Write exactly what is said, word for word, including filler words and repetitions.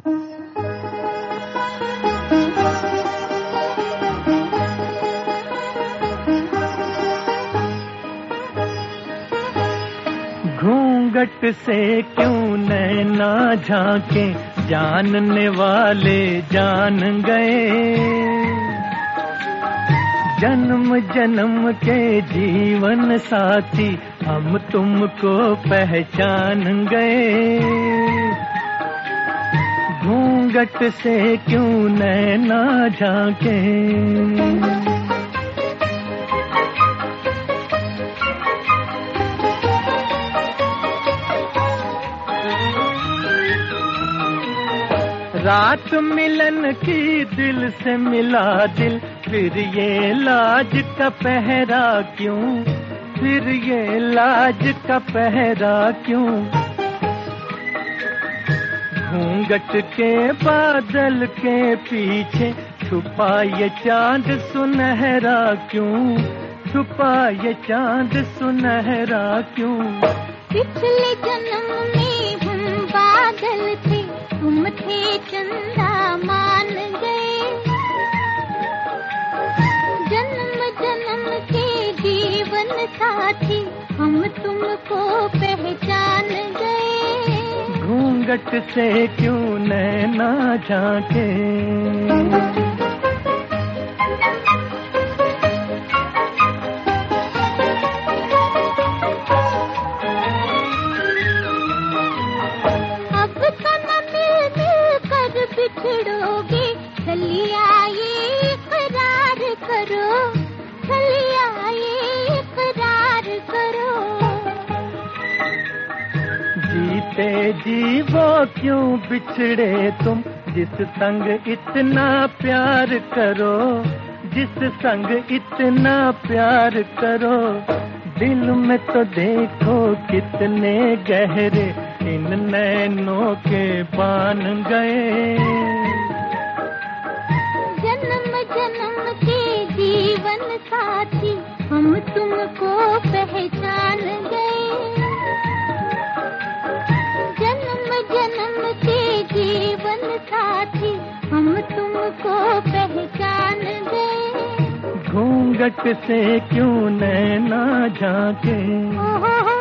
घूंघट से क्यों नैना झांके, जानने वाले जान गए। जन्म जन्म के जीवन साथी हम तुमको पहचान गए। घूंघट से क्यों नैना झांके। रात मिलन की दिल से मिला दिल, फिर ये लाज का पहरा क्यों, फिर ये लाज का पहरा क्यों। घूंघट के बादल के पीछे छुपा ये चांद सुनहरा क्यों, छुपा ये चांद सुनहरा क्यों। पिछले जन्म में हम बादल थे, तुम थे चंदा मान गए। जन्म जन्म के जीवन साथी हम तुमको पहचान गए। घूंघट से क्यों नैना झांके। बिछड़ोगे चलिया ये इकरार करो, चलिया ये इकरार करो। जीते जी वो क्यों बिछड़े तुम, जिस संग इतना प्यार करो, जिस संग इतना प्यार करो। दिल में तो देखो कितने गहरे इन नैनों के बान गए। जन्म जन्म के जीवन साथी हम तुमको पहचान गए। जन्म जन्म के जीवन साथी हम तुमको पहचान गए। घूंघट से क्यों नैना झांके।